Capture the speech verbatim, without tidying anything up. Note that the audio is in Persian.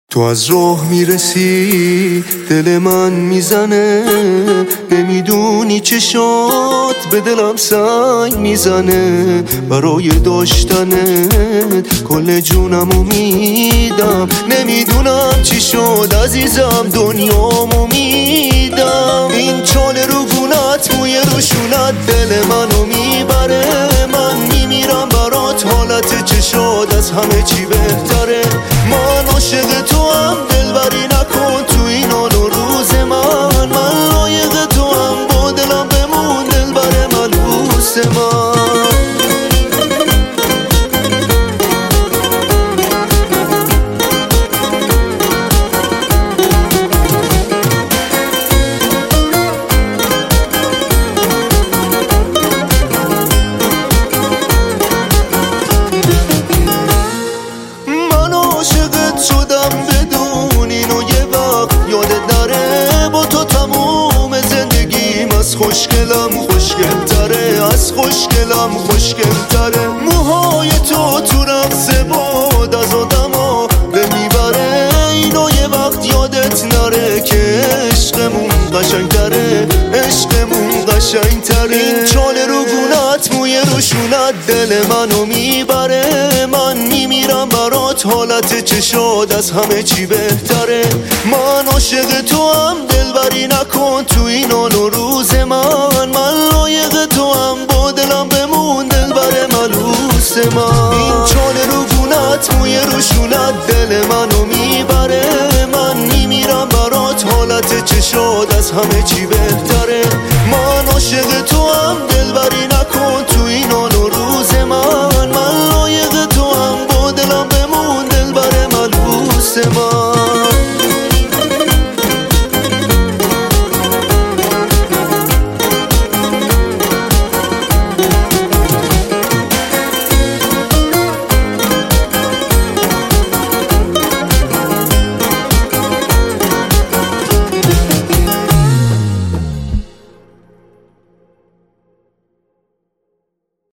تو از راه میرسی دل من میزنه، نمیدونی چشات به دلم سنگ میزنه. برای داشتنت کل جونمو میدم، نمیدونم چی شد عزیزم دنیامو میدم. این چاله رو گونت موی روشونت دل منو میبره، من میمیرم برات حالت چشات از همه چی بهتره. من عاشق تو هم دلبری نکن تو این حال و روز من، من لایق تو هم با دلم بمون دلبر ملوس من. عاشقت شدم بدون اینو یه وقت یادت نره، با تو تموم زندگیم از خوشگلم خوشگل تره، از خوشگلم خوشگل تره. موهای تو تو رقص باد از آدما به میبره، اینو یه وقت یادت نره که عشقمون قشنگ تره، عشقمون قشنگ تره. این چاله رو گونت موی روشونت دل منو میبره، من میمیرم برات حالت چشاد از همه چی بهتره. من عاشق تو هم دلبری نکن تو این حال و روز من، من لایق تو هم با دلم بمون دلبر ملوس من. این چاله رو گونت موی روشونت دل منو میبره، من میمیرم برات حالت چشاد از همه چی بهتره. من عاشق تو هم دلبری نکن تو این حال و روز من، من لایق تو هم با دلم بمون دلبر ملوس من.